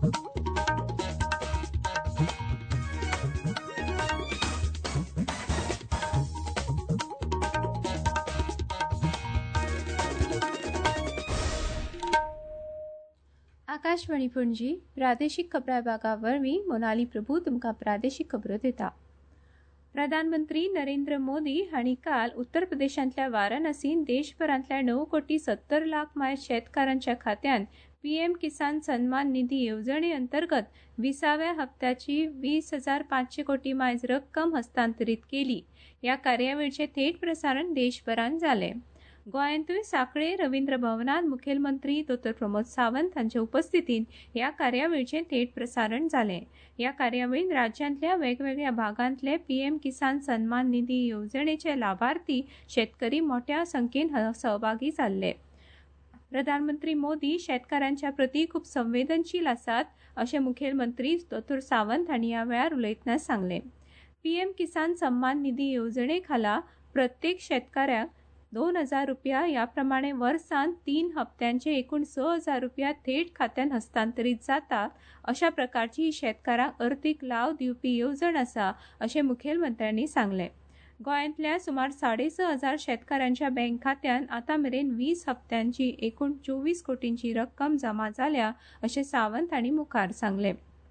आकाशवाणी पणजी प्रादेशीक खबरां विभागा वरवीं मोनाली प्रभू तुमकां प्रादेशीक खबरो दिता। प्रधानमंत्री नरेंद्र मोदी हांणी काल उत्तर प्रदेशांतल्या वाराणसींत देशभरांतल्या 9,70,00,000 माय शेतकारांच्या खात्यांत पीएम किसान सन्मान निधी येवजणे अंतर्गत 20व्या हप्त्याची 20,500 कोटी मायज रक्कम हस्तांतरीत केली। ह्या कार्यावळीचें थेट प्रसारण देशभरांत जालें। गोंयांतूय सांखळे रवींद्र भवनात मुखेलमंत्री डॉ. प्रमोद सावंत हांच्या उपस्थितीत ह्या कार्यावळीचें थेट प्रसारण जालें। ह्या कार्यावळीत राज्यांतल्या वेगवेगळ्या भागांतले पीएम किसान सन्मान निधी येवजणेचे लाभार्थी शेतकरी मोठ्या संख्येन सहभागी जाल्ले। प्रधानमंत्री मोदी शेतकारांच्या प्रती खूब संवेदनशील आसात अशें मुखेलमंत्री डॉ. सावंत हांणी ह्या वेळार उलयतना सांगलें। पीएम किसान सन्मान निधी येवजणे खाला प्रत्येक शेतकाऱ्याक 2,000 रुपया ह्या प्रमाणे वर्सान 3 हप्त्यांचे एकूण 6,000 रुपया थेट खात्यात हस्तांतरीत जातात अशा प्रकारची ही शेतकारांक अर्थीक लाव दिवपी येवजण आसा अशें मुखेलमंत्र्यांनी सांगलें। गोंयांतल्या सुमार 6,500 शेतकारांच्या बँक खात्यांत आतां मेरेन 20 हप्त्यांची एकूण 24 कोटींची रक्कम जमा जाल्या अशें सावंत हांणी मुखार सांगलें।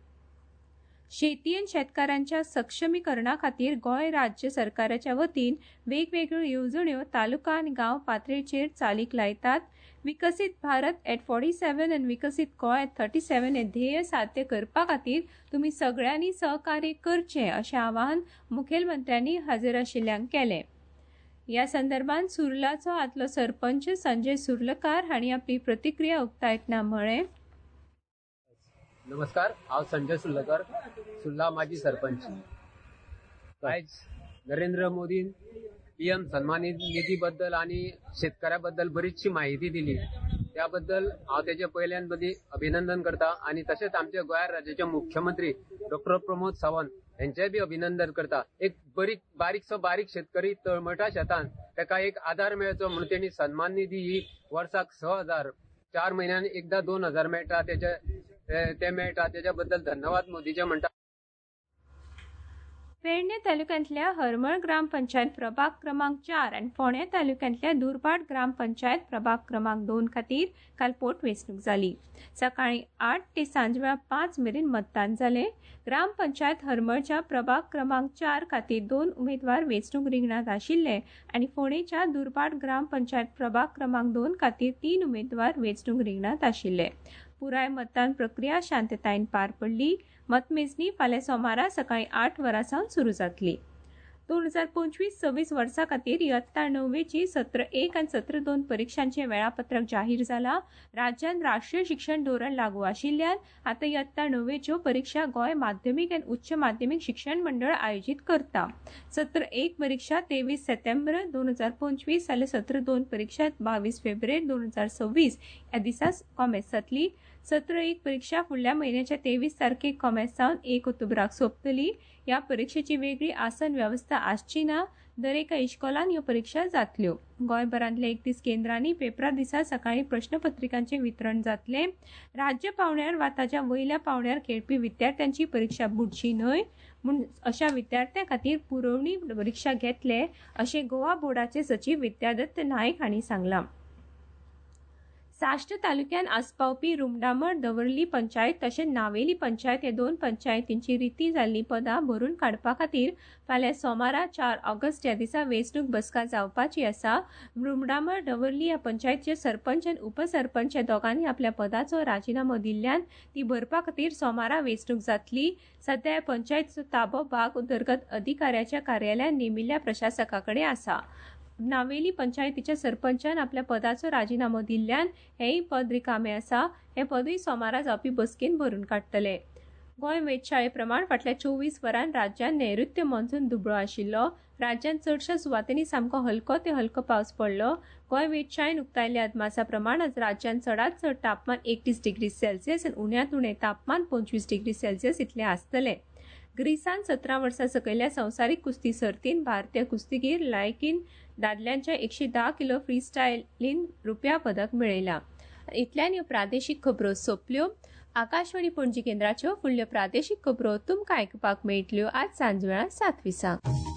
शेती आनी शेतकारांच्या सक्षमीकरणा खातीर गोंय राज्य सरकाराच्या वतीन वेगवेगळ्यो येवजण्यो तालुका आनी गांव पातळीचेर चालीक लायतात। विकसीत भारत एट 47 आनी विकसीत गोंय एट 37 हे ध्येय साध्य करपा खातीर तुमी सगळ्यांनी सहकार्य करचें अशें आवाहन मुखेलमंत्र्यांनी हाजीर आशिल्ल्यांक केलें। ह्या संदर्भात सुर्लाचो आदलो सरपंच संजय सुर्लकार हांणी आपली प्रतिक्रिया उक्तायतना म्हळें। नमस्कार, हांव संजय सुर्लकर, सुर्ला माजी सरपंच। आयज नरेंद्र मोदीन पीएम सन्मान निधी बद्दल आणि शेतकऱ्याबद्दल बरीचशी माहिती दिली, त्याबद्दल हांव तेचे पयल्यान अभिनंदन करता आणि तशेंच आमचे गोंय राज्याचे मुख्यमंत्री डॉ. प्रमोद सावंत यांचे बी अभिनंदन करता। एक बारीक शेतकरी तळमळटा शेतान ताका एक आधार मेळचो म्हणून त्यांनी सन्मान निधी ही वर्साक 6,000 4 महिन्यान एकदा 2,000 मेळटा ते मेळटा, त्याच्या बद्दल धन्यवाद मोदीचे म्हणटा। पेडणे तालुक्यांतल्या हरमळ ग्रामपंचायत प्रभाग क्रमांक 4 आनी फोंडें तालुक्यांतल्या दुर्भाट ग्रामपंचायत प्रभाग क्रमांक 2 खातीर काल पोटवेंचणूक जाली। सकाळी 8 ते सांजवेळा 5 मेरेन मतदान जालें। ग्रामपंचायत हरमळच्या प्रभाग क्रमांक 4 खातीर 2 उमेदवार वेंचणूक रिंगणांत आशिल्ले आनी फोंडेच्या दुर्भाट ग्रामपंचायत प्रभाग क्रमांक 2 खातीर 3 उमेदवार वेंचणूक रिंगणांत आशिल्ले। पुराय मतदान प्रक्रिया शांततायेन पार पडली। मतमेजणी फाल्यां सोमारा सकाळी 8 वरांसावन सुरू जातली। 2025-26 वर्सा खातीर इयत्ता 9वीची सत्र 1 आनी सत्र 2 परीक्षांचे वेळापत्रक जाहीर जाला। राज्यांत राष्ट्रीय शिक्षण धोरण लागू आशिल्ल्यान आतां इयत्ता 9वीच्यो परीक्षा गोंय माध्यमीक आनी उच्च माध्यमीक शिक्षण मंडळ आयोजीत करता। सत्र 1 परीक्षा 23 सप्टेंबर 2025 जाल्यार सत्र 2 परीक्षा 22 फेब्रुवारी 2026 ह्या दिसा कॉमेस जातली। सत्र 1 परीक्षा फुडल्या म्हयन्याच्या 23 तारखेक कॉमेस जावन 1 ऑक्टोबराक सोंपतली। ह्या परीक्षेची वेगळी आसन व्यवस्था आसची ना। दर एका इश्कोलान ह्यो परीक्षा जातल्यो। गोंयभरांतल्या 31 केंद्रांनी पेपरा दिसा सकाळी प्रश्नपत्रिकांचे वितरण जातले। राज्य पावंड्यार वा ताच्या वयल्या पावंड्यार खेळपी विद्यार्थ्यांची परीक्षा बुडची न्हय म्हूण अशा विद्यार्थ्यां खातीर पुरवणी परीक्षा घेतले अशें गोवा बोर्डाचे सचिव विद्यादत्त नायक हांणी सांगलां। साश्ट तालुक्यात आस्पावपी रुमडामळ दवर्ली पंचायत तशेंच नावेली पंचायत हे 2 पंचायतींची रिती जाल्ली पदां भरून काडपा खातीर फाल्यां सोमारा 4 ऑगस्ट ह्या दिसा वेंचणूक बसका जावपाची आसा। रुमडामळ दवर्ली ह्या पंचायतीचे सरपंच आनी उपसरपंच हे दोगांनी आपल्या पदाचो राजिनामो दिल्ल्यान ती भरपा खातीर सोमारा वेंचणूक जातली। सध्या ह्या पंचायतीचो ताबो भाग उदरगत अधिकाऱ्याच्या कार्यालयात नेमिल्ल्या प्रशासका कडेन आसा। नावेली पंचायतीच्या सरपंचान आपल्या पदाचो राजिनामो दिल्ल्यान हेय पद रिकामे आसा। हे पदूय सोमारा जावपी बसकेन भरून काडटले। गोंय वेधशाळे प्रमाण फाटल्या 24 वरांत राज्यांत नैऋत्य मॉन्सून दुबळो आशिल्लो। राज्यांत चडशा सुवातींनी सामको हलको ते हलको पावस पडलो। गोंय वेधशाळेन उक्तायल्ल्या अदमासा प्रमाण आज राज्यांत चडांत चड तापमान 31 डिग्री सेल्सियस आनी उण्यांत उणें तापमान 25 डिग्री सेल्सियस इतलें आसतलें। ग्रीसांत 17 वर्सां सकयल्या संवसारीक कुस्ती सर्तींत भारतीय कुस्तीगीर लायकीन दादल्यांच्या 110 किलो फ्रीस्टायलीन रुप्या पदक मेळयलां। इतल्यान ह्यो प्रादेशीक खबरो सोंपल्यो। आकाशवाणी पणजी केंद्राच्यो फुडल्यो प्रादेशीक खबरो तुमकां आयकुपाक मेळटल्यो आज सांजवेळा 7:20.